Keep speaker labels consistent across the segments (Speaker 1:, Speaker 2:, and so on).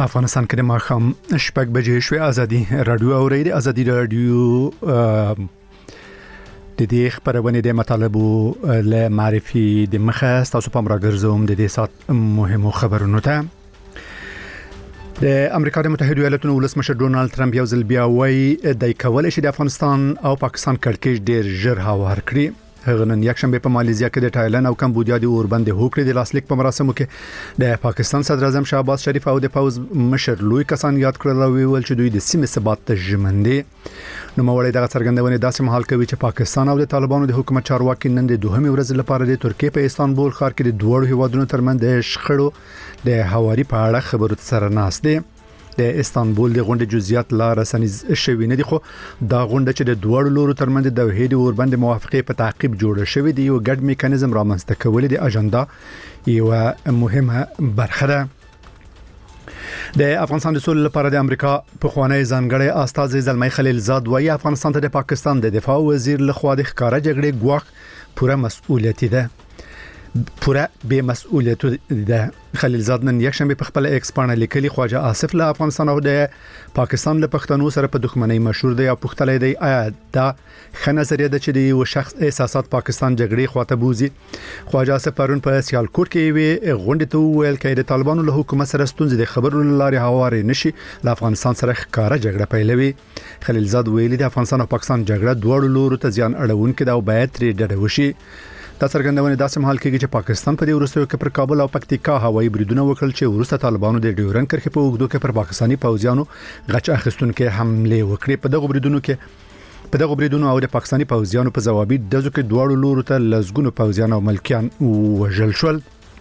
Speaker 1: افغانستان کې د ماښام شپږ بجې شوې ازادي رادیو اورېدي ازادي رادیو د دې خبرونه د مطالبو له معرفي د مخه تاسو په مرګرزوم د دې سات مهمو خبرونو ته د امریکا د متحده ایالاتونو ولسمشر ډونالد ترامپ یو ځل بیا وایي د کولای شي د افغانستان او پاکستان کړکېچ ډېر ژر هوار کړي. هغه نن یکشنبه په ماليزیا کې د تایلند او کمبودیا د اوربند هوکړې د لاسلیک په مراسمو کې د پاکستان صدر اعظم شهباز شریف او د پوز مشر لوی کسان یاد کړل او ویل چې دوی د سیمې ثبات ته ژمن دي. نو مولوی دغه څرګندونه داسې مهال کوي چې پاکستان او د طالبانو د حکومت چارواکي نن د دوهمې ورځې لپاره د ترکیه په استانبول ښار کې د دوه هیوادونو ترمنځ د شخړو د هواري په اړه خبرو سره ناست دي. د استانبول د غونډې جزئیات لا رسنیز شوی نه دي، خو دا غونډه چې د دوه لورو ترمنځ د دوحې د اوربند موافقه په تعقیب جوړه شوې دی یو ګډ میکانیزم رامنځته کول د اجنډا یو مهمه برخه ده. د افغانستان د سولې لپاره د امریکا په خوانی ځانګړی استاد زلمی خلیلزاد وايي افغانستان ته د پاکستان د دفاع وزیر لخوا د ښکارا جګړې ګواښ پوره مسؤلیت ده. پوره به مسؤلیت ده. خلیلزاد نن یکشنبه په خپل ایکس باندې لیکلي خواجه آصف له افغانستان او د پاکستان له پښتنو سره په دښمنۍ مشهور دی او پښتلې دی آیا دا خنه نظریه ده چې د یو شخص احساسات پاکستان جګړې خواته بوزي. خواجه آصف پرون په سیالکوټ کې وی غونډه ته ویل کې د طالبانو له حکومت سره ستونزې د خبرو لارې هوارې نشي له افغانستان سره ښکارا جګړه پیلوي. خلیلزاد ویلي د افغانستان او پاکستان جګړه دوه لورو ته زیان اړونکې ده او باید ترې ډډه وشي. دا څرګندونه داسې مهال کېږي چې پاکستان په دې وروستیو کې پر کابل او پکتیکا هوایي بریدونه وکړل چې وروسته طالبانو د ډیورن کرښې په اوږدو کې پر پاکستاني پوځیانو غچ اخیستونکو حمله وکړې. په دغه بریدونو او د پاکستاني پوځیانو په ځوابي دزو کې دوه لورو ته لزګونو پوځیان او ملکیان وژل شول.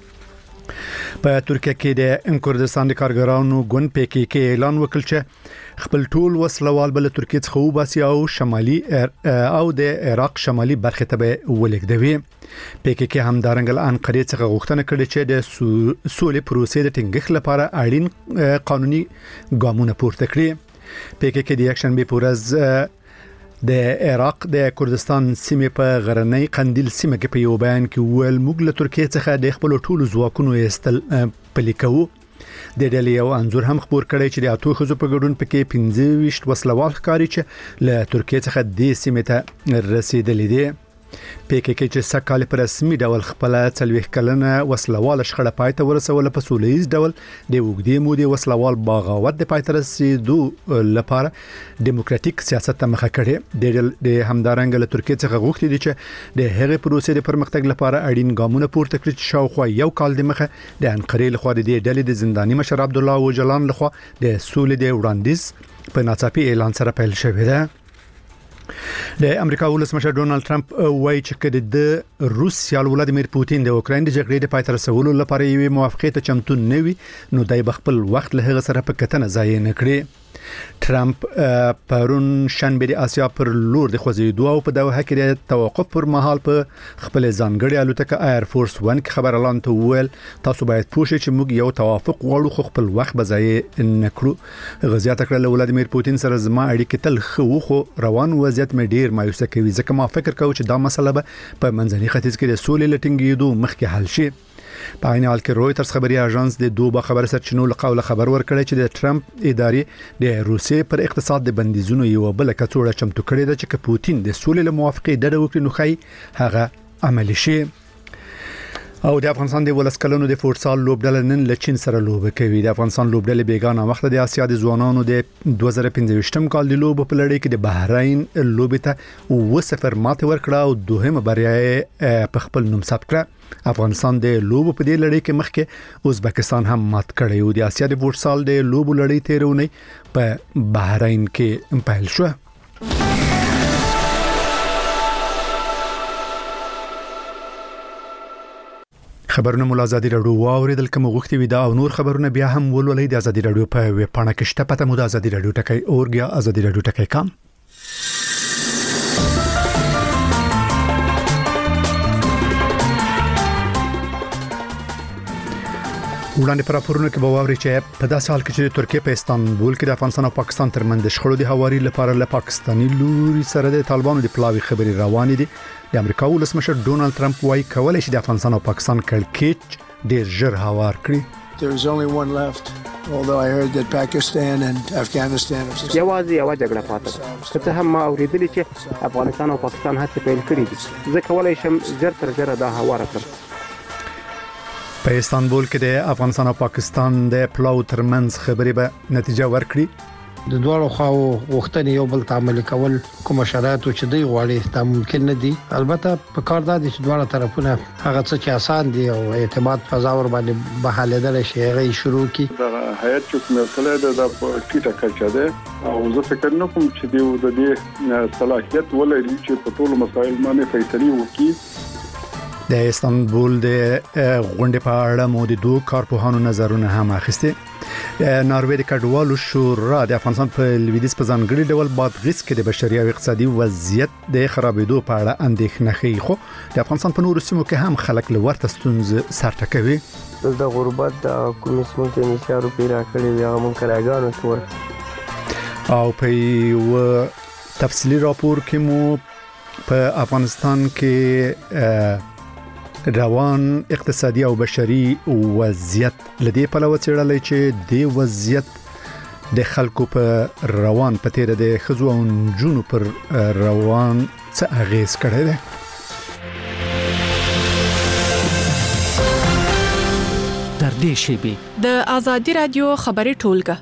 Speaker 1: په ترکیه کې د کردستان د کارګرانو ګوند PKK اعلان وکړ چې خپل ټول وسلوال بل ترکیه څخه وباسي او شمالي او د عراق شمالي برخه ته ولګدوي. PKK همدارنګه انقره څخه غوښتنه کړې چې د سولې پروسې د ټینګښت لپاره اړین قانوني ګامونه پورته کړي. PKK د یکشنبه په ورځ د عراق د کردستان سیمې په غرنۍ قندیل سیمه کې په یو بیان کې ویل موږ له ترکیه څخه د خپل ټولو ځواکونو استل پلیکو. د ډلې یو انځور هم خبر کړی چې د اتو خزو په ګډون پکې 15 وسلوال ښکاری چې له ترکیه څخه د سیمې ته رسیدلې دي. PKK چې سکهال پر رسمي ډول خپل 40 کلنه وسلوال شخړه پاتې ورسول په سولېز ډول د وګړي مودې وسلوال بغاوت د پاتې رسیدو لپاره دیموکراتیک سیاست ته مخه کړي. د همدارنګ له ترکیه څخه غوښتي دي چې د هغې پروسې د پرمختګ لپاره اړین ګامونه پورته کړي چې شاوخوا یو کال د مخه د انقرې لخوا د ډلې د زنداني مشر عبد الله وجلان لخوا د سولې د وړاندیز په ناڅاپي اعلان سره پیل شوی دی. د امریکا ولسمشر ډونالد ترامپ وایي چې کله د روسیا ولادیمیر پوتین د اوکراین د جګړې د پای ته رسولو لپاره یو موافقه ته چمتو نه وي نو دای بخپل وخت له هغه سره په کتنه ځای نه کړي. ترامپ پرون شنبه د آسیا پر لور د خوځېدو او په دوه کې د توقف پر مهال په خپل ځانګړي الوتکه ایر فورس 1 کې خبر اعلان ته ویل تاسو باید پوه شئ چې موږ یو توافق غواړو خو خپل وخت به ځای نه کړو. غزیات کړل ولادیمیر پوتین سره زما اړیکې تل خو روان وضعیت مې ډیر مایوسه کوي ځکه ما فکر کوم چې دا مسله به په منځني ختیځ کې د سولې لټینګېدو مخکې حل شي. په عین حال کې رويټرز خبري اژانس د دوه خبر سرچینو له قوله خبر ورکړی چې د ترامپ ادارې د روسیې پر اقتصاد د بندیزونو یو بل کڅوړه چمتو کړې ده چې پوتین د سولې له موافقې ډډه وکړي نو خی هغه عملی شي. او د افغانستان د ولسکلونو د فوټسال لوبډله نن له چین سره لوبه کوي. د افغانستان لوبډله بیگانه وخت د اسیا د ځوانانو د 2015م کال د لوب په لړۍ کې د بحرین لوبې ته 0-0 ماته ورکړه او دوهمه بریا په خپل نوم ثبت کړه. افغانستان د لوب په دې لړۍ کې مخکې ازبکستان هم مات کړی او د اسیا د فوټسال د لوب لړۍ تیرونی په بحرین کې پیل شو. خبرونه مول ازادي رادیو واوریدل کوم غوښتي وي دا او نور خبرونه بیا هم ولولې د ازادي رادیو په ویب پاڼه کې شته پته مو د ازادي رادیو ټکی اورګیا ازادي رادیو ټکی کام. وړاندې پر راپورونه کې به واوري چې په داسې حال کې چې ترکیه په استانبول کې د افغانستان او پاکستان ترمنځ د شخړو د هواري لپاره له پاکستاني لوري سره د طالبانو د پلاوي خبري روانې دي. د امریکا ولسمشر ډونالد ترامپ وايي کولای شي د افغانستان او پاکستان کړکېچ ډېر ژر هوار کړي.
Speaker 2: There is only one left. although I heard that Pakistan and Afghanistan
Speaker 3: یوازې یو جګړه پاتې ده. که څه هم ما اوریدلی چې افغانستان او پاکستان هڅې پیل کړې دي، زه کولای شم ژر تر ژره دا هواره کړم.
Speaker 1: په استانبول کې د افغانستان او پاکستان د پلاو ترمنځ خبرې به نتیجه ورکړي.
Speaker 4: د دوه خواو وختنې یو بل تعامل کول کوم شرایط چې دی غواړي دا ممکن نه دي. البته په کار دا دي چې دواړه طرفونه هغه څه چې آسان دي او اعتماد فضا ور باندې بحالېدل شي هغه شروع کی.
Speaker 5: دا هیئت چې مرسله د ټیټه کچه ده او زه فکر نه کوم چې د دې صلاحیت ولري چې په ټولو مسایل باندې فیصله وکړي.
Speaker 1: د استانبول د غونډې په اړه مو د دوه کارپوهانو نظرونه هم اخیسته. ناروې د کډوالو شورا د افغانستان په لویدیځ په ځانګړي ډول بادغیس کې د بشري او اقتصادي وضعیت د خرابېدو په اړه اندېښنه ښیي، خو د افغانستان په نورو سیمو کې هم خلک له ورته ستونزې سر ټکوي.
Speaker 6: د غربت د کومې سیمو کې نشارو پیدا کړی وي هغه مونږ کراګانو تور
Speaker 1: او په یو تفصیلي راپور کې مو په افغانستان کې روان اقتصادي او بشري وضعیت لدی په لور چیرلې چې د وضعیت د خلکو په روان په تیر د خزو او جنونو پر روان څه اغیز کړی دی.
Speaker 7: در دې شی
Speaker 8: د ازادي رادیو خبري ټولګه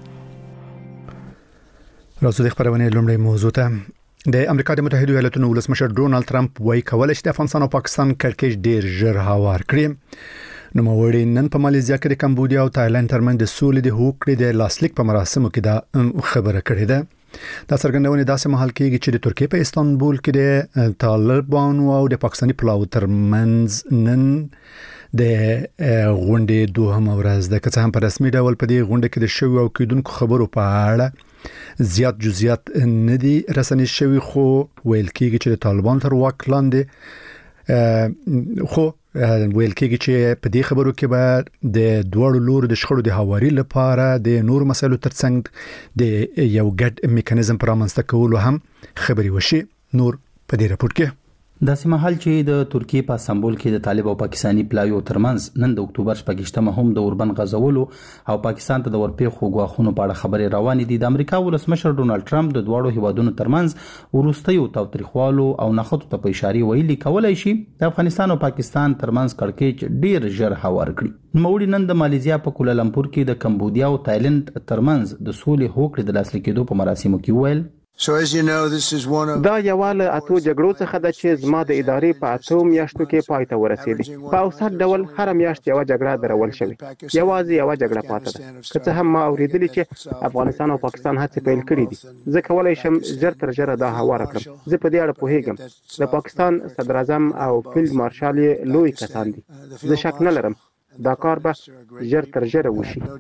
Speaker 1: راځو د خبرونه لومړی موضوع ته. د امریکا د متحده ایالاتو ولسمشر ډونالد ټرمپ وايي کولای شي د افغانستان او پاکستان کړکېچ ډیر ژر هوار کړي. نو موري نن په ماليزیا کې د کمبودیا او تایلند ترمنځ د سولې د حقوقو د لاسلیک په مراسمو کې دا خبره کړې ده. دا څرګندونه داسې مهال کېږي چې د ترکیه په استانبول کې د طالبانو او د پاکستاني پلاو ترمنځ نن د غونډې دوهمه ورځ ده. که څه هم په رسمي ډول په دې غونډه کې د شوی او کېدونکو خبرو په اړه زیات جزئیات نه دي رسنۍ شوی، خو ویل کېږي چې د طالبان تر واک لاندې خو ویل کېږي چې په دې خبرو کې به د دوړو لور د شخړو د هواري لپاره د نور مسایلو ترڅنګ د یو ګډ میکانیزم پر رامنځته کولو هم خبري وشي. نور په دې راپور کې
Speaker 7: د سیمهال چې د ترکیه په استانبول کې د طالب او پاکستاني پلاویو ترمنځ نن د اکتوبر 28 هم د اوربن غزولو او پاکستان ته د ورپېښو غواخونو په اړه خبرې روانې دي. د امریکا ولسمشر ډونالد ټرمپ د دوړو هیوادونو ترمنځ وروستیو تاوتریخوالو او نخښتو ته په اشاره ویلي کولای شي د افغانستان او پاکستان ترمنځ کړکېچ ډیر ژر هوار کړي. نوموړي نن د ماليزیا په کوالالمپور کې د کمبودیا او تایلند ترمنځ د سولې حقوق د لاسلیک کېدو په مراسمو کې ویل
Speaker 3: دا یواله اتو جګړو څخه د چې زما د ادارې په اتو میاشتو کې پای ته ورسېدي. په اوسط ډول هر میاشت یو جګړه درول شوې، یوازې یو جګړه پاتې ده. که څه هم ما اوریدلی چې افغانستان او پاکستان هڅې پیل کړې دي، زه کولای شم ژر تر ژره دا هواره کړم. زه په دې اړه پوهیږم د پاکستان صدر اعظم او فیلډ مارشال لوی کسان دي. زه شک نه لرم دا کار به ژر تر ژره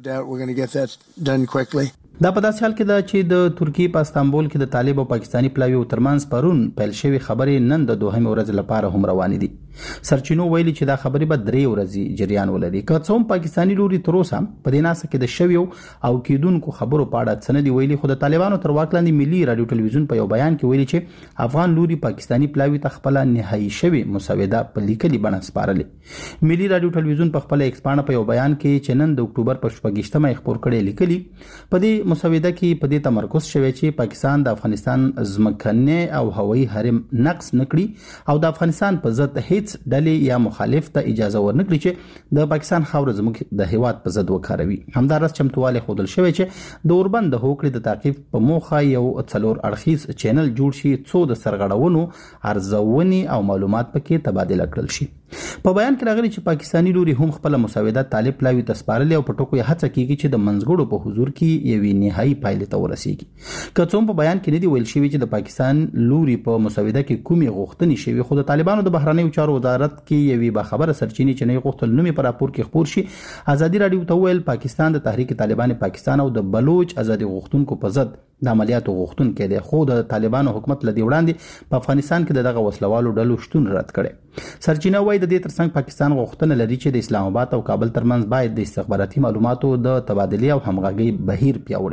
Speaker 3: وشي.
Speaker 7: دا په داسې حال کې ده چې د ترکیه په استانبول کې د طالب او پاکستاني پلاویو ترمنځ پرون پیل شوی خبرې نن د دوهمې ورځې لپاره هم روانې دي. سرچینو ویلي چې دا خبرې به 3 ورځې جریان ولري. که څه هم پاکستاني لوري تر اوسه په دې ناسه کې د شویو او کېدونکو خبرو په اړه څه نه دی ویلي، خو د طالبانو تر واک لاندې ملي رادیو ټلویزیون په یو بیان کې ویلي چې افغان لوري پاکستاني پلاوی ته خپل نهایي شوی مسوده په لیکلي بڼه سپارلې. ملي رادیو ټلویزیون په خپل ایکسپانه په یو بیان کې چې نن د اکتوبر په 28مه خبر کړي لیکلي په دې مسوده کې په دې تمرکز شوی چې پاکستان د افغانستان ځمکني او هوایي حرم نقص نکړي او د افغانستان په ضد هیڅ ډلې یا مخالف ته اجازه ورنکړي چې د پاکستان خاور زموږ د هیواد په ضد وکاروي. همدارس چمتواله خودل شوی چې د اوربند د هوکړې د تعقیب په موخه یو څلور اړخیز چینل جوړ شي څو د سرغړونو ارزونې او معلومات پکې تبادله کړل شي. په بیان کې راغلي چې پاکستاني لوري هم خپل مسوده طالب پلاوی ته سپارلې او په ټکو یې هڅه کیږي چې د منځګړو په حضور کې یوې نهایي پایلې ته ورسیږي. که څوم په بیان کې نه دی ویل شوی چې د پاکستان لوري په مسوده کې کومې غوښتنې شوی، خو د طالبانو د بهرنیو چارو وزارت کې یوې باخبره سرچینې چې نه غوښتل نومي په راپور کې خبر شي ازادي رادیو ته ویل پاکستان د تحریک طالبان پاکستان او د بلوچ ازادي غوښتونکو په ضد د عملیاتو غوښتونکو دی، خو د طالبانو حکومت لدی وړاندې په افغانستان کې دغه وسلوالو ډلو شتون رد کړي. سرچینه وایي د دې ترڅنګ پاکستان غوښتنه لري چې د اسلام آباد او کابل ترمنځ باید د استخباراتي معلوماتو د تبادلې او همغږي بهیر پیاوړی شي.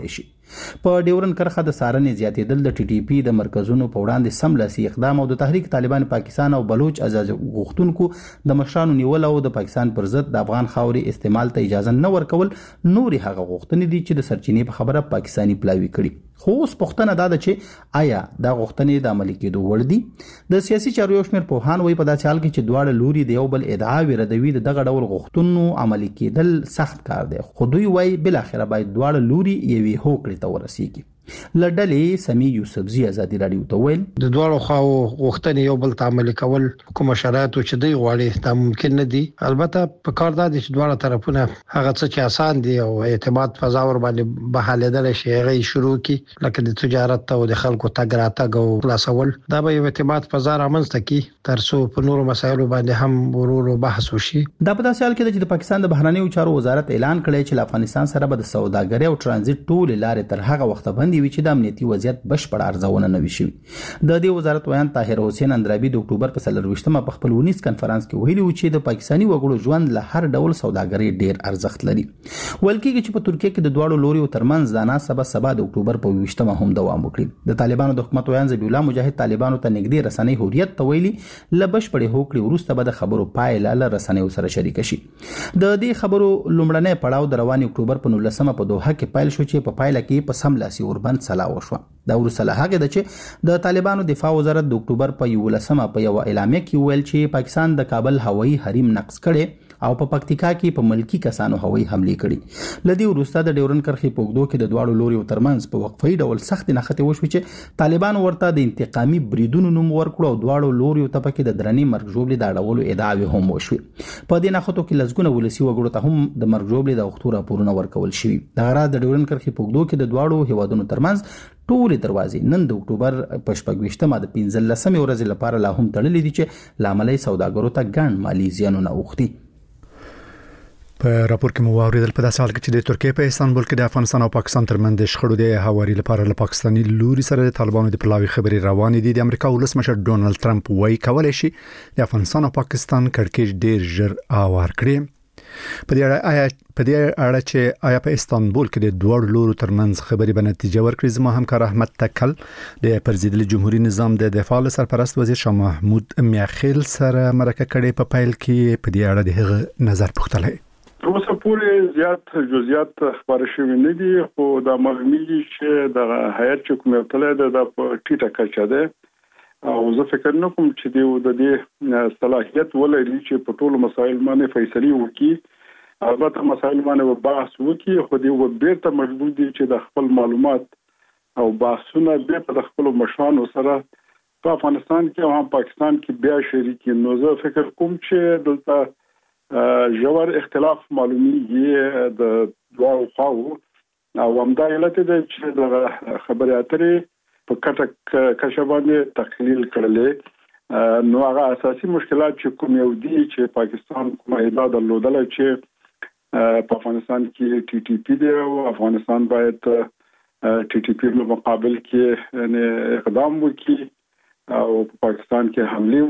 Speaker 7: په ډیورن کرښه د سارنې زیاتېدل د ټي ټي پی د مرکزونو په وړاندې سملاسي اقدام او د تحریک طالبان پاکستان او بلوچ ازادي غوښتونکو د مشرانو نیول او د پاکستان پر ضد د افغان خاورې استعمال ته اجازه نه ورکول نوري هغه غوښتنې دي چې د سرچینې په خبره پاکستاني پلاوی کړي. خو اوس پوښتنه دا ده چې آیا دا غوښتنې د عملي کېدو وړ دي؟ د سیاسي چارو یو شمېر پوهان وایي په داسې حال کې چې دواړه لوري د یو بل ادعاوې ردوي د دغه ډول غوښتنو عملي کېدل سخت کار دی، خو دوی وایي بالاخره باید دواړه لوري یوې هوکړې ته ورسیږي. لډلې سمي یوسفزي ازادي رادیو ته ویل
Speaker 4: د دواړو خواو غوښتنې یو بل ته عملي کول کوم شرایط چې دوی غواړي دا ممکن نه دي. البته په کار دا دي چې دواړه طرفونه هغه څه چې آسان دي او اعتماد فضا ور باندې بحالېدل شي هغه شروع کی، لکه د تجارت او د خلکو تګ راتګ او خلاصول. دا به یو اعتماد فضا رامنځته کی ترڅو په نورو مسایلو باندې هم ورورو بحث وشي.
Speaker 7: دا په داسې حال کې چې د پاکستان د بهرنیو چارو وزارت اعلان کړی چې له افغانستان سره به د سوداګرۍ او ترانزیت ټول لارې تر هغه وخت باندې وي چې د امنیتي وضعیت بشپړ ارزونه نه وي شوی. د دې وزارت ویان طاهر حسین اندرابي د اکتوبر په 24مه په خپل ونیس کانفرنس کې ویلي و چې د پاکستاني وګړو ژوند له هر ډول سوداګرۍ ډیر ارزښت لري. ویل کېږي چې په ترکیه کې د دواړو لوريو ترمنځ دانا سبا د اکتوبر په 20مه هم دوام وکړي. د طالبانو د حکومت ویان ذبیح الله مجاهد طالبانو ته نږدې رسنۍ هوریت ته ویلي ل بشپړې هوکړې وروسته به د خبرو پایله له رسنیو سره شریک شي. د دې خبرو لومړنۍ پړاو د روان اکتوبر په 19مه په دوحه کې پیل شو چې په پایله کې په سملاسي اوربند سلا وشو. دا ورسره هغه د چې د طالبانو دفاع وزارت د اکتوبر په 11مه په یو اعلامیه کې ویل چې پاکستان د کابل هوایي حریم نقض کړي او په پکتیکا کې په ملکی کسانو هوایي حمله کړي. لدی ورسته د ډیورن کرښې په اوږدو کې د دواړو لوريو ترمنځ په وقفي ډول سخت نښتې وشوي چې طالبان ورته د انتقامي بریدونو نوم ورکړو او دواړو لوريو ته پکې د درنې مرګ ژوبلې د اړولو ادعاوې هم وشوي. په دې نښتو کې لزګونه ولسی وګړو ته هم د مرګ ژوبلې د وختو راپورونه ورکول شوي. د غراض د ډیورن کرښې په اوږدو کې د دواړو هیوادونو ترمنځ ټول دروازې نن د اکتوبر په 15مه د 15مې ورځې لپاره لا هم تړلې دي چې لاملي سوداګرو ته ګڼ مالی زیانونه اوښتي.
Speaker 1: په راپور کې مو واوریدل په داسې حال کې چې د ترکیه په استانبول کې د افغانستان او پاکستان ترمنځ د شخړو د هواري لپاره له پاکستاني لوري سره د طالبانو د پلاوي خبري روانې دي. د امریکا ولسمشر ډونالد ټرمپ وايي کولای شي د افغانستان او پاکستان کړکېچ ډیر ژر اوار کړي. په دې اړه چې آیا په استانبول کې د دوړ لورو ترمنځ خبري به نتیجه ورکړي، زما همکار احمد تکل د پرزیدل جمهوریت نظام د دفاع سرپرست وزیر شاه محمود میاخیل سره مرکه کړې. په پیل کې په دې اړه د هغه نظر پوښتلی.
Speaker 5: اوسه پورې زیات جزئیات خبر شوی نه دي، خو دا معلومیږي چې د هیئت حکومت مطلع د ټیټه کچه ده او زه فکر نه کوم چې د دې صلاحیت ولري چې په ټولو مسایل باندې فیصله وکړي. البته مسایل باندې بحث وکړي، خو دې بیرته مجبور دي چې د خپل معلومات او بحثونه د خپل مشرانو سره په افغانستان کې او هم پاکستان کې بیا شریک. نو زه فکر کوم چې دلته جوړ اختلاف معلومیږي د دوه خواو او همدا علت دی چې د خبرې اترې په کټه کښه باندې تخلیل کړلې. نو هغه اساسي مشکلات چې کوم یو دي چې پاکستان کومه ادعا درلودله چې په افغانستان کې ټي ټي پی دی او افغانستان باید ټي ټي پی په مقابل کې اقدام وکړي او په پاکستان کې حمله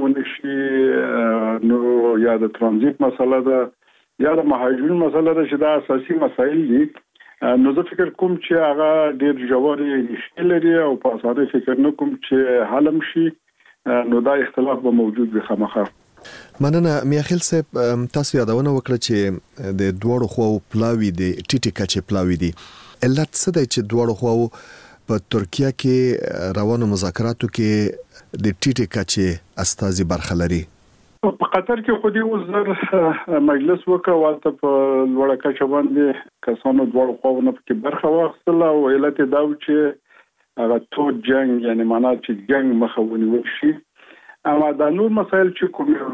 Speaker 5: ونشي. نو یا د ترانزیت مسله ده یا د مهاجرین مسله ده چې دا اساسي مسایل دي. نو زه فکر کوم چې هغه ډیر ژور ریښې لري او په اساسه فکر نه کوم چې حل شي. نو دا اختلاف به موجود وي خامخا.
Speaker 9: مننه میاخیل صاحب، تاسو یادونه وکړه چې د دوړو خواو پلاوی دي ټیټی کچې پلاوی دي. علت څه دی چې دوړو خواو په ترکیه کې روانو مذاکراتو کې د ټیټی کچې استازي برخه لري؟
Speaker 5: په قطر کې خو دې وزر مجلس وکړ والته په لوړه کچه باندې کسانو دوړو خواو نه پکې برخه واخیستله او علت دا و چې هغه تو جنگ یعنی معنا چې جنگ مخه ونیول شي. اما دا نور مسایل چې کوم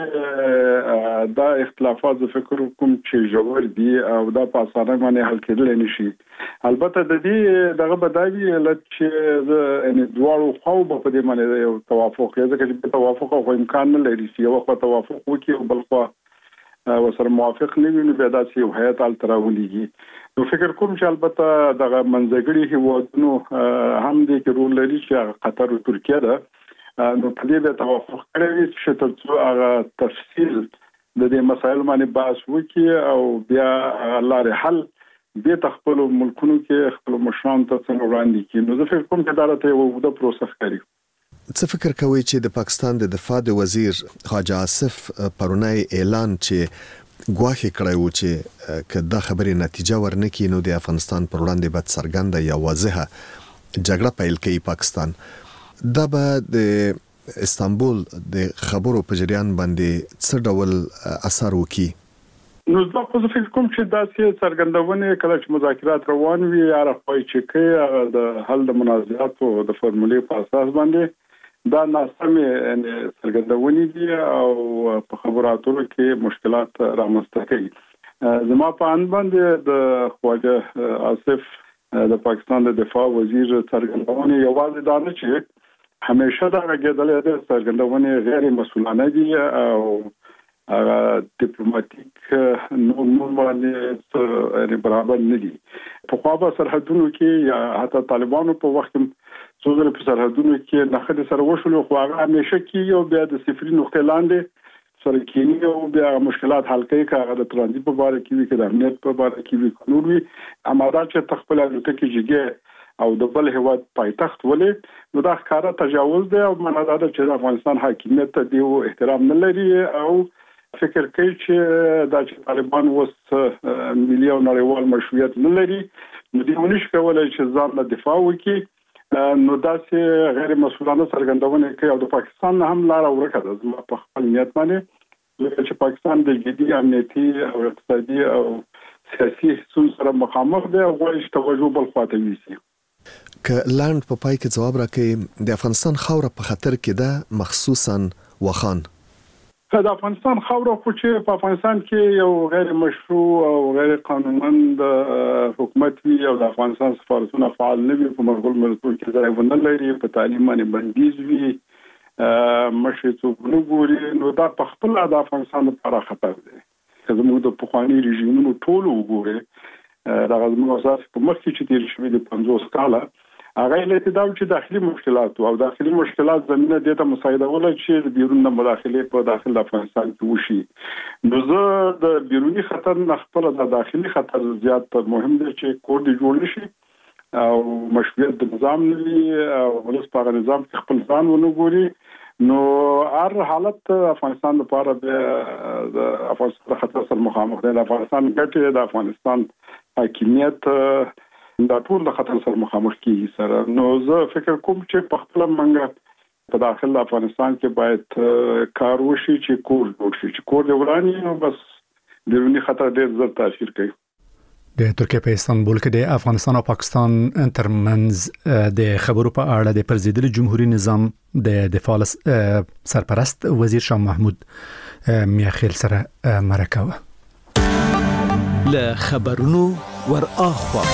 Speaker 5: دي دا اختلافات زه فکر کوم چې ژور دي او دا په اسانه باندې حل کېدل نشي. البته د دې دغه بدایي علت چې ان دوړو خو په دې باندې یو توافق یې ځکه چې توافق خو امکان نه لري چې یو خو توافق وکړي او بل خو وسره موافق نه وي نو بیا دا چې هیئت التراوليږي. نو فکر کوم چې البته دغه منځګړي هیوادونو هم دې کې رول لري چې قطر او ترکیه ده. نو په دې به توافق کړی چې تاسو هغه تفصیل د دې مسایل باندې بحث وکړي او بیا لارې حل د خپل ملکونو کې خپل مشران ته څنګه وړاندې کړي. نو زه فکر کوم چې دا راته یو د پروسه ښکاري.
Speaker 9: څه فکر کوي چې د پاکستان د دفاع د وزیر خواجه آصف پرونی اعلان چې ګواښ کړی و چې کله خبرې نتیجه ورنکړي نو د افغانستان پر وړاندې به څرګنده یا واضحه جګړه پیل کوي پاکستان، دا به د استانبول د خبرو په جریان باندې څه ډول اثر وکړي؟
Speaker 5: نو زه خو فکر کوم چې دا چې څرګندونه کله چې مذاکرات روان وي یا راځي چې کې د حل د منازعاتو د فرمولې په اساس باندې دا ناسمه څرګندونه دي او په خبراتو کې مشکلات رامنځته کوي. زما په ان باندې د خواجه آصف د پاکستان د دفاع وزیر څرګندونه یوازې دا نه چې همیشه دا غږېدلې ده، څرګندونه غیر مسؤلانه دي او ډیپلوماټیک نور باندې برابر نه دي. په خوا سرحدونو کې یا حتی طالبانو په وخت څو ځله په سرحدونو کې نخښه سره وشول خو هغه همیشه کې یو بیا د صفري نقطې لاندې سره کېنی او بیا مشکلات حل کوي، هغه د ترانزیت په اړه کې وي، کې د امنیت په اړه کې وي، نور وي. اماده چې تخپل الوتکې جګه او د بل هیواد پایتخت ولې نو دا ښکارا تجاوز دی او معنا دا چې د افغانستان حاکمیت ته دی احترام نه لري او فکر کوي چې دا چې طالبان وس ملي او نړیوال مشروعیت نه لري نو دوی ونشي کولای چې ځان له دفاع وکړي. نو دا چې غیر مسؤلانه څرګندونه کوي او د پاکستان هم لار ورکه ده. زما په خپل نیت باندې چې پاکستان د جدي امنیتي او اقتصادي او سیاسي ستونزو سره مخامخ دی او غواړي چې توجه بل خواته ویسي.
Speaker 9: که لاند په پای کې جواب راکړي د افغانستان خاوره په خطر کې ده، مخصوصا وخان
Speaker 5: د افغانستان خاوره خو چې په افغانستان کې یو غیر مشروع او غیر قانونمند حکومت وي او د افغانستان سفارتونه فعال نه وي، په مرګل ملتونو کې ځای ونه لري، په تعلیم باندې بندیز وي، مشي څوک نه ګوري، نو دا په خپل د افغانستان لپاره خطر دی. که زموږ د پخواني رژیمونو ټول وګوري دا غوښمن اساس په مخ کې چې تیر شوی د 50 کاله هغه له تداوم چې داخلي مشکلات او داخلي مشکلات زمينه د ته مساعده ول چې بیرون مداخله په داخل افغانستان کې وشي. نو زه د بیرونی خطر نه خپل د داخلي خطر زیات مهم دی چې کور دی جوړ شي او مشروعیت د نظام نه او ولس په نظام کې خپل ځان ونه ګوري. نو هر حالت افغانستان لپاره د افغانستان خطر سره مخامخ دی. افغانستان ګټه د افغانستان حاکمیت دا ټول د خطر سره مخامخ کیږي سره. نو زه فکر کوم چې په خپل منګه په داخل افغانستان کې باید کار وشي چې کور جوړ شي، چې کور دی ورانی نو بس بیرونی خطر ډیر زر تاثیر کوي.
Speaker 1: د ترکیه په استانبول کې د افغانستان او پاکستان ترمنځ د خبرو په اړه د پرزیدنت جمهوریت نظام د دفاع سرپرست وزیر شاه محمود میاخیل سره مرکه و.
Speaker 10: له خبرونو ور اخوا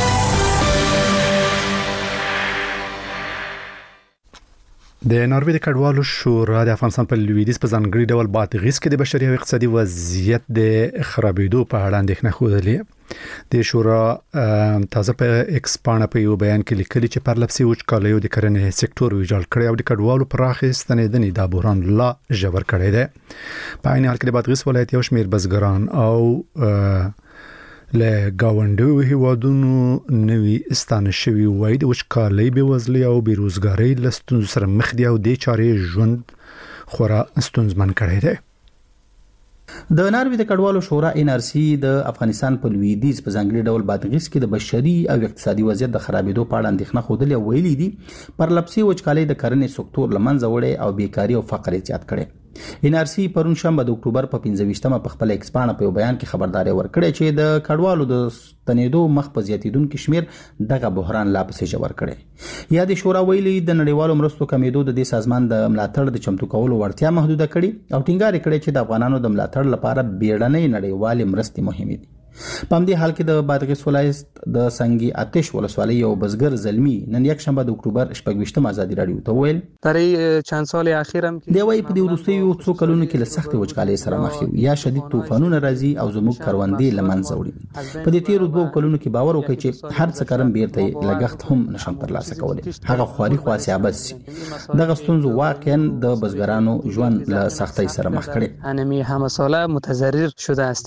Speaker 1: د ناروې د کډوالو شورا د افغانستان په لویدیځ په ځانګړي ډول بادغیس کې د بشري او اقتصادي وضعیت د خرابېدو په اړه اندېښنه خوده. د شورا تازه په ایکس پاڼه په یو بیان کې لیکلي چې پرلپسې وچکالۍ د کرنې سکتور ویجاړ کړی او د کډوالو پراخې ستنېدنې د بحران لا ژور کړی دی. په عین حال کې د بادغیس ولایت یو شمېر بزګران او له گاونډیو هیوادونو نوي ستانه شوي وای د وچکالۍ بېوزلۍ او بیروزګارۍ له ستونزو سره مخ دي او د چارې ژوند خورا ستونزمن کړی دی.
Speaker 7: د ناروې د کډوالو شورا NRC د افغانستان په لویدیځ په ځانګړي ډول بادغیس کې د بشري او اقتصادي وضعیت د خرابېدو په اړه اندېښنه خوده او ویلي دي پرلپسې وچکالۍ د کرنې سکتور لمنځه وړي او بیکاری او فقر زیات کړي. NRC پرون شنبه د اکتوبر په 15مه په خپل ایکس پاڼه په بیان کې خبرداري ورکړې چې د کډوالو د ستنېدو مخ په زیاتیدونکو شمیر دغه بحران لا پسې ژور کړي. یا د شورا ویلي د نړیوالو مرستو کمیدو د دې سازمان د ملاتړ د چمتو کولو وړتیا محدوده کړي او ټینګار کړي چې د افغانانو د ملاتړ لپاره بیړنۍ نړیوالې مرستې مهمې دي. په همدې حال کې د بادغیس ولایت د سنگي آتش ولسوالۍ یو بزګر زلمی نن یک شنبه د اکتوبر 28 ازادي رادیو ته ویل
Speaker 6: ترې چند سال اخیر هم
Speaker 7: دی وای په دې وروستیو څو کلونو کې له سخت وچکالۍ سره مخ یو یا شدید طوفانونه راځي او زموږ کروندې لمنځه وړي. په دې تیرو 2 کلونو کې باور وکړي چې هر څه کرم بیرته لګښت هم نشم ترلاسه کولای. هغه خواري خاصیابت سي دغه ستونزو واقعا د بزګرانو ژوند له سختۍ سره مخ کړي.
Speaker 6: انمی همه ساله متضرر شده هستیم.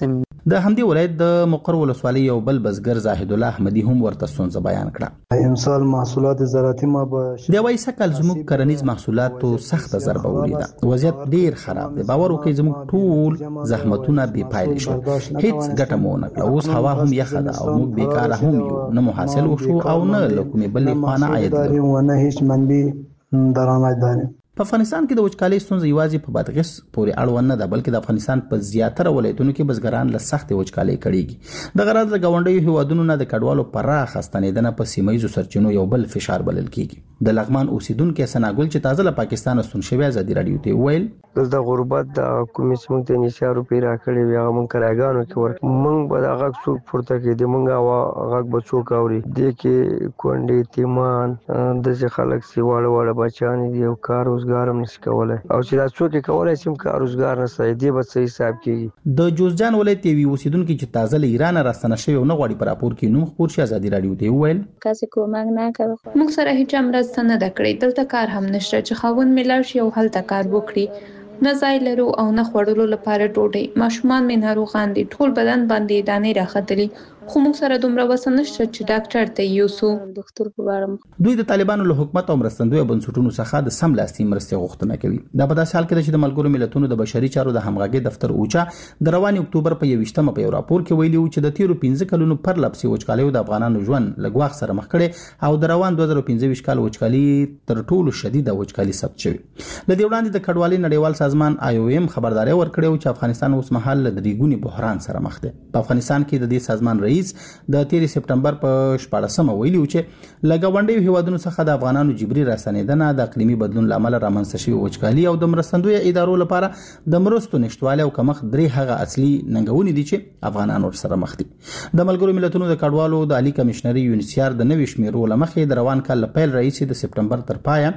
Speaker 7: د همدې ولایت د مقر ولسوالۍ یو بل بزګر زاهد الله احمدي هم ورته ستونزه بیان کړه.
Speaker 11: امسال محصولات زراعتي ما به
Speaker 7: د وایي سکل زموږ کرنیز محصولاتو سخته ضربه ولیده. وضعیت ډیر خراب دی. باور وکړئ زموږ ټول زحمتونه بې پایلې شول. هیڅ ګټه مو ونه کړه. اوس هوا هم یخه ده او موږ بیکاره هم یو. نه مو حاصل وشو او نه له کومې بلې خوا نه عاید لرو.
Speaker 11: ونه هیڅ منبع درآمد داریم.
Speaker 7: په افغانستان کې د وچکالۍ ستونزه یوازې په بادغیس پورې اړوند نه ده، بلکې د افغانستان په زیاتره ولایتونو کې بزګران له سختې وچکالۍ کړيږي. د غرض د ګاونډیو هیوادونو نه د کډوالو پراخ ستنېدنه په سیمایي سرچینو یو بل فشار بلل کیږي. د لغمان اوسیدونکو سناګل چې تازه له پاکستان ستون شوی ازادي رادیو ته ویل
Speaker 6: د غربت د حکومت څنګه ته نشارو پیرا کړی وي هغه مونږ کراګانو کې ورک مونږ به هغه څوک پورته کې د مونږه هغه به څوک اوري د کې کونډې تیمان د خلک سیواله وړه بچان دی او کار روزګار هم نشي کولای او چې دا څوک کولای سیم کار روزګار نه سي دی به صحیح حساب کیږي.
Speaker 7: د جوزجان ولایت یو اوسیدونکو چې تازه له ایران راستنه شوی او نه غواړي پر راپور کې نوم خبر شي ازادي رادیو ته ویل
Speaker 12: کاسې کومک نه کوي. موږ سره هیڅ مرسته نه د کړې. دلته کار هم نشته چې خاوند ملار شي او هلته کار وکړي. نه ځای لرو او نه خوړلو لپاره ډوډۍ. ماشومان مې ناروغان دي. ټول بدن باندې دانې راختلي. خو موږ سره دومره وسه نشته چې ډاکټر ته یوسو. ډاکټر په وړم
Speaker 7: دوی د طالبانو له حکومت او مرستندوی بنسټونو څخه د سملاسي مرستې غوښتنه کوي. دا په داسې حال کې چې د ملګرو ملتونو د بشري چارو د همغږي دفتر اوچا د روان اکتوبر په 21مه په یو راپور کې ویلي و چې د تیرو 15 کلونو پر لپسي وچکالۍ د افغانانو ژوند لګواخ سره مخ کړي او د روان 2015 کال وچکالۍ تر ټولو شدیده وچکالۍ ثبت شوې. لدې وړاندې د کډوالۍ نړیوال سازمان IOM خبرداري ورکړې چې افغانستان اوس مهال د ریګونی بحران سره مخ دی. په افغانستان کې د دې سازمان رئیس د 13 سپټمبر په 14مه ویلي و چې لګاونډي هیوادونو څخه د افغانانو جبري راستنېدنه د اقلیمي بدلون لامل رامنځته شوی وچکالي او د مرستندوی ادارو لپاره د مرستو نشټواله او کمښت درې هغه اصلي ننګونې دي چې افغانانو سره مخ دي. د ملګرو ملتونو د کډوالو د عالی کمشنري یونیسیار د نوي شمیرو لمخې د روان کال پیل رئیس د سپټمبر تر پایه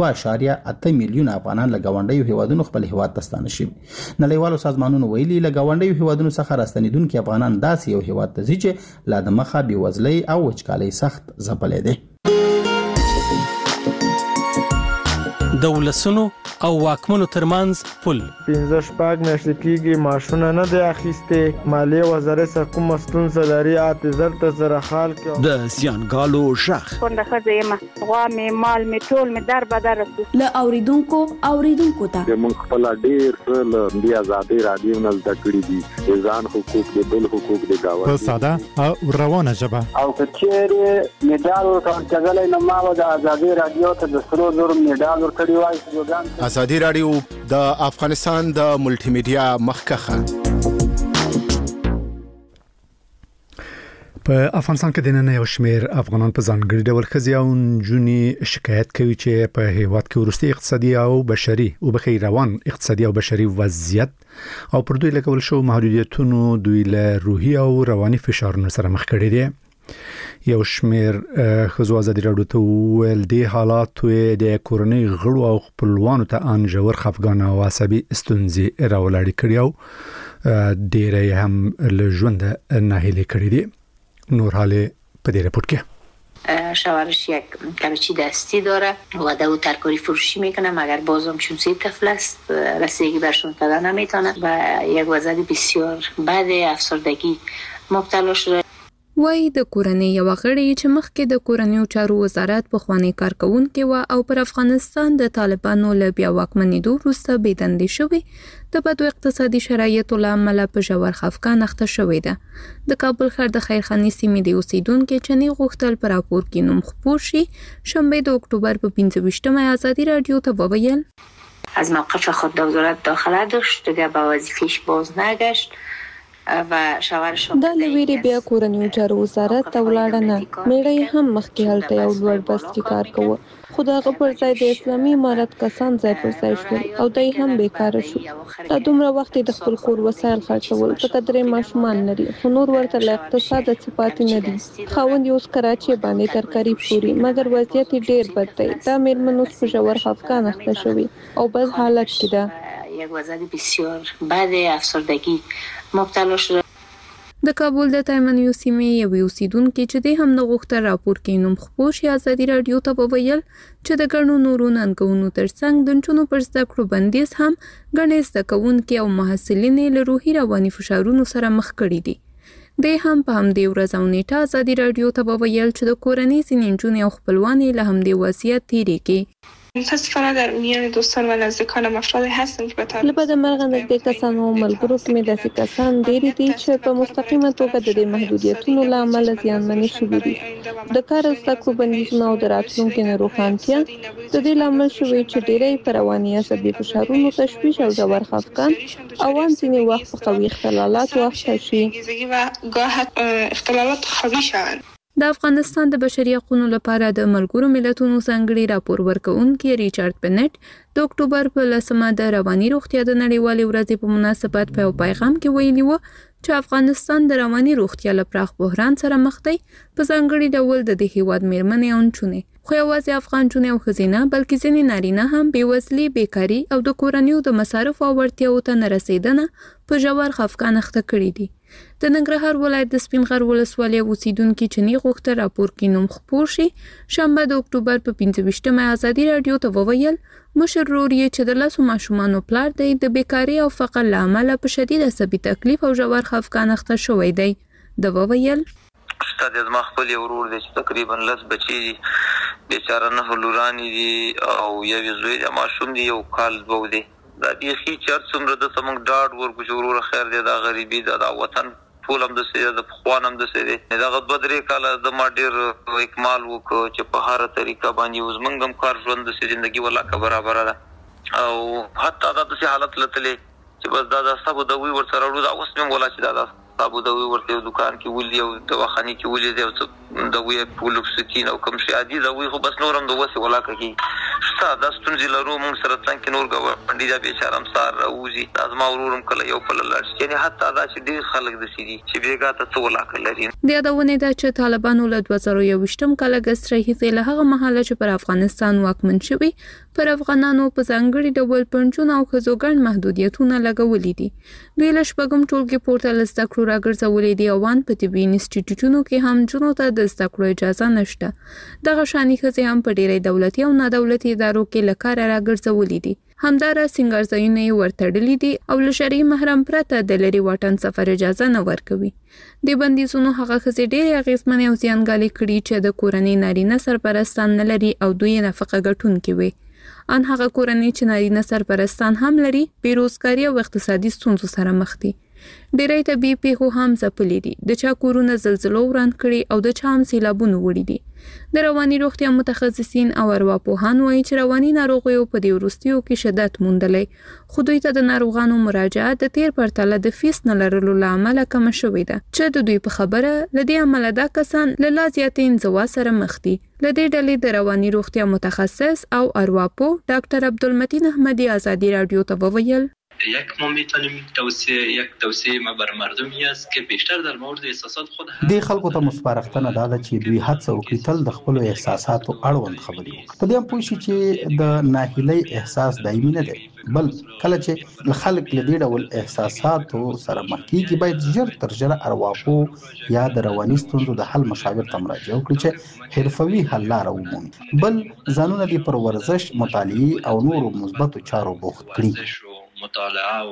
Speaker 7: 2.8 میلیون افغانان لګاونډي هیوادونو خپل هیواد ته ستانه شوي. نړیوالو سازمانونو ویلي لګاونډي هیوادونو څخه راستنیدونکو افغانان داسې یو هیواد ته ځي چې لا د مخه بې وزلۍ او وچکالۍ سخت ځپلې دي.
Speaker 10: د ولسونو او واکمنو ترمنځ پل
Speaker 13: 15 میاشتې کېږي معاشونه نه دی اخیستې. مالیې وزارت څخه کومه ستونزه لري اته زر سره حال کې
Speaker 10: د زیانګالو شخ
Speaker 14: څنګه ښځه یم غوا مې مال مې ټول مې در بدر
Speaker 15: له اوریدونکو ته
Speaker 16: موږ خپل ډیر له دې ازادي رادیو نه زده کړې دي ځان حقوق دي بل حقوق دي گاوه
Speaker 17: په ساده او روانه ژبه
Speaker 18: او کچېره میډال ورکړل نو ما د ازادي رادیو ته د سرو زر میډال ورکړی وای.
Speaker 19: ازادي رادیو د افغانستان د ملټي میډیا مخکخه.
Speaker 1: په افغانستان کې د نن یو شمېر افغانان په ځانګړي ډول ښځې او نجونې شکایت کوي چې په هیواد کې وروستي اقتصادي او بشري او بخیر روان اقتصادي او بشري وضعیت او پر دوی لګول شو محدودیتونو دوی له روحي او رواني فشارونو سره مخ کړي دي. یو شمیر خزو ازادي رادیو ته ول دي حالات د کورنۍ غړو او خپلوانو ته ان جوړ خفګان او عصبي استونزې راولړي کړي او ډېر هم له ژوند نه هلي کړي دي. نور حاله په دې رپورت کې
Speaker 20: شوهرش یک کلوچی دستی داره و دو ترکاری فروشی میکنه مگر بازم چون 3 طفل است رسیدگی برشون پیدا نمیتونه و یک وضعیت بسیار بد افسردگی مبتلا شده.
Speaker 12: وای د کورنۍ یو غړي چې مخکې د کورنیو چارو وزارت په خواني کارکونکو او پر افغانستان د طالبانو له بیا واکمنېدو وروسته بيدندې شوې د بدو اقتصادي شرایطو لامل په جوړ خفقان اخته شوې ده. د کابل ښار د خیرخاني سیمې د اوسیدونکو چني غوښتل پر راپور کې نوم خپور شي. شنبه د اکتبر په 25مه ازادي رادیو ته وویل
Speaker 20: از موقف خود وزارت داخله داشت دیگه به وظیفه‌اش باز نگشت و شوهرشون
Speaker 12: د لویری بیا کورنیو چارو وزارت ته ولاړه نه. میړی هم مخکې هلته یو لوړ بستی کار کوي خو دغه پر ځای د اسلامي امارت کسان ځای پر ځای شول او دای هم بیکاره شو. دا دومره وخت د خپل کور وسایل خرڅول په قدرې ماشومان لري خو نور ورته له اقتصاد صفات نه دي. خاوند یو کراچي باندې ترکاری پوری مګر وضعیت ډیر بد دی. دا میرمنو په جوړ خفقان اخته شوی او بل حالت کې ده.
Speaker 20: یک وضعیت بسیار بد افسردگی مبتلا شده.
Speaker 12: د کابل د تایمنیو سیمې یو اوسیدونکو چې د هم نغښتل راپور کې نوم خپور شي ازادي رادیو ته وویل چې د ګڼو نورو ننګونو ترڅنګ د نجونو پر زده کړو بندیز هم ګڼې زده کوونکي او محصلین له روحي رواني فشارونو سره مخ کړي دي. د هم په همدې ورځ او نیټه ازادي رادیو ته وویل چې د کورنۍ ځینې نجونې او خپلوانې له همدې وضعیت تیریږي.
Speaker 21: متاسفانه در میان دوستان و نزدیکانم افرادی هستند که به طور
Speaker 12: لبد مرغ نزدیک کسان او ملګرو کې مې داسې کسان ډېری دي چې په مستقیمه توګه د دې محدودیتونو له امله زیانمنې شوي دي. د کار او زده کړو بندیزونه او د راتلونکي نه روښانتیا د دې لامل شوی چې ډېری پر رواني عصبي فشارونو تشویش او ژور خفګان او ځینې وخت په قوي اختلالات واخته شي.
Speaker 21: اختلالات خوابی شوند.
Speaker 12: د افغانستان د بشري حقوقو لپاره د ملګرو ملتونو ځانګړي راپور ورکوونکي ریچارډ پنټ د اکتوبر په 10مه د رواني روغتیا د نړیوالې ورځې په مناسبت په پیغام کې ویلي و چې افغانستان د رواني روغتیا لپاره بحران سره مخ دی، په ځانګړي ډول د دې هیواد میرمنې او نجونې، خو یوازې افغان نجونې او ښځینه بلکې ځینې نارینه هم بېوزلي، بیکاري او د کورنیو د مصارفو او اړتیاوو ته نه رسیدنه په ژور خفګان اخته کړي دي. د ننګرهار ولایت د سپین غر ولسوالۍ اوسیدونکي چې نه غوښتل راپور کې نوم خپور شي، شنبه د اکتوبر په 25مه ازادي رادیو ته وویل مشر رور یې چې د لاسو ماشومانو پلار دی د بیکاري او فقر له امله په شدید عصبي تکلیف او ژور خفګان اخته شوی دی. د وویل
Speaker 22: استاد زما خپل ورور دی چې تقریبا 10 بچي بیچاره نه لورانی دي او یو زوی د ماشوم دی یو کال بو دی. دا دې هیڅ چر څومره د سمنګ ډاډ ورکو ورور خیر دی د غریبي د وطن ټول هم د سید د خوانم د سید دا غد بدري کاله د ما ډیر اکمال وکړو چې په هر طریقه باندې وزمنګم کار ژوند د زندگی ولا کا برابر ده او حتی دا د حالت لته چې بس دا سبو د وی ور سره ورو دا اوس مې ولا چې دا سبو د وی ورته دکان کې ولې او دواخاني کې ولې دی د وی پولکس کین او کوم شي عادي دا وی خو بس نورم د وسی ولا کوي شته د ستونزې لرو موږ سره څنګه نور غوړندې دا بیچارم سار راوځي لازم ورورم کله یو په لړ یعنی حتی دا چې ډیر خلک د سړي چې بیګا ته ولا کړی
Speaker 12: د یادونه ده چې طالبانو له 2021م کال اگست راهیسې له هغه مهاله چې پر افغانستان واکمن شوی پر افغانانو په ځانګړي ډول پنځونه او خزوګن محدودیتونه لګولې دي. دوی له شپږم ټولګي پورته لسته کړو راګرځولې دي او وان په طبي انسټیټیوټونو کې هم جنو ته د زده کړو اجازه نشته. دغه شانې ښځې هم په ډېری دولتي او نادولتي ادارو کې له کاره راګرځولې دي. همدارا سنگارځایونه یې ورتړلي دي او له شرعي محرم پرته د لري واټن سفر اجازه نه ورکوي. د بندیزونو هغه ښځې ډېرې اغېزمنې او زیانګالې کړي چې د کورنۍ نارینه سرپرستان نه لري او دوی نفقه ګټونکي وي. ان هغه کورنۍ چې نارینه سرپرستان هم لري بیروزګاري او اقتصادي ستونزو سره مخ دي. ډېری طبي پیښو هم ځپلي دي، د چا کورونه زلزلو وران کړي او د چا هم سیلابونو وړي دي. د رواني روغتیا متخصصین او ارواپوهان وایي چې رواني ناروغیو په دې وروستیو کې شدت موندلی، خو دوی ته د ناروغانو مراجعه د تیر پرتله د فیس نه لرلو له امله کمه شوې ده چې د دوی په خبره له دې امله دا کسان له لا زیاتې انزوا سره مخ دي. له دې ډلې د رواني روغتیا متخصص او ارواپوه ډاکټر عبدالمتین احمدی ازادي رادیو ته وویل
Speaker 23: یک ما میتونیم توصیه ما بر مردمی است که بیشتر در مورد احساسات خود
Speaker 7: د خلکو ته مصبرختنه ده چې دوی هڅه وکړي تل د خپل احساساتو اړوند خبرې وکړي. په دې هم پوه شي چې د ناهیلۍ احساس دایمي نه دی، بل کله چې خلک له دې ډول احساساتو سره مخ کیږي باید ژر تر ژره ارواپوه یا د رواني ستونزو د حل مشاور ته مراجعه وکړي چې حرفوي حل لاره ومومي. بل ځانونه دې پر ورزش، مطالعه او نورو مثبتو چارو بوخت کړي.
Speaker 23: مطالعه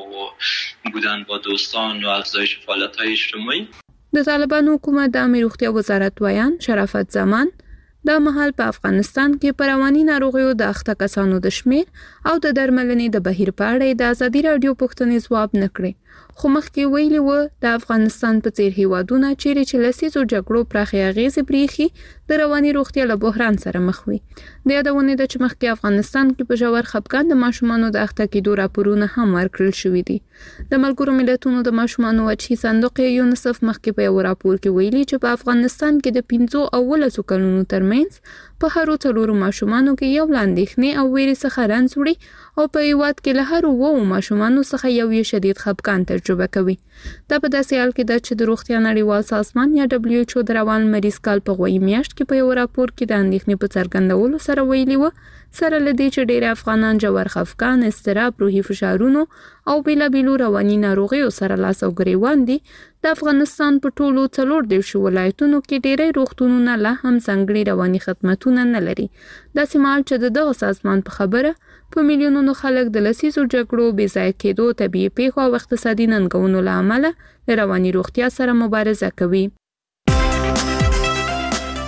Speaker 23: و بودن با دوستان و افزایش فعالیت‌های اجتماعی.
Speaker 12: د طالبانو حکومت د امیر روغتیا وزارت ویان شرافت زمان دا مهال په افغانستان کې پر رواني ناروغیو د اخته کسانو د شمیر او د درملنې د بهیر په اړه د ازادي رادیو پوښتنې ځواب نه کړی، خو مخکې ویلي و د افغانستان په څیر هیوادونه چیرې چې لسیزو جګړو پراخې اغېزې پرېښي د رواني روغتیا له بحران سره مخ وي. د یادونې ده چې مخکې افغانستان کې په ژور خپګان د ماشومانو د اخته کېدو راپورونه هم ورکړل شوي دي. د ملګرو ملتونو د ماشومانو وجهي صندوق یونیسف مخکې په یو راپور کې ویلي چې په افغانستان کې د 15 او 19 کلونو ترمنځ په هرو څلورو ماشومانو کې یو له اندېښنې او ویرې څخه رنځ وړي او په هیواد کې له هرو 9 ماشومانو څخه یو یې شدید خپګان تجربه کوي. دا په داسې حال کې ده چې د روغتیا نړیوال سازمان یا WHO د روان مریض کال په غوي میاشت کې په یو راپور کې د اندېښنې په څرګندولو سره ویلي و سره لدی چې ډېر افغانان جوړ خفقان، استراب، روحي فشارونو او بیلابیلو رواني ناروغیو سره لاس او ګریوان دي،
Speaker 2: د افغانستان په ټولو 14 ولایتونو کې ډېری روغتونونه لا هم ځانګړي رواني خدماتونه نه لري. داسې مهال چې دغه سازمان په خبره په میلیونونو خلک د لسیزو جګړو، بې ځایه کېدو، طبیعي پیښو او اقتصادي ننګونو له امله له رواني روغتیا سره مبارزه کوي.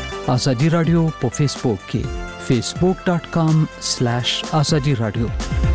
Speaker 3: ازادي رادیو په فیسبوک کې facebook.com/azadi radio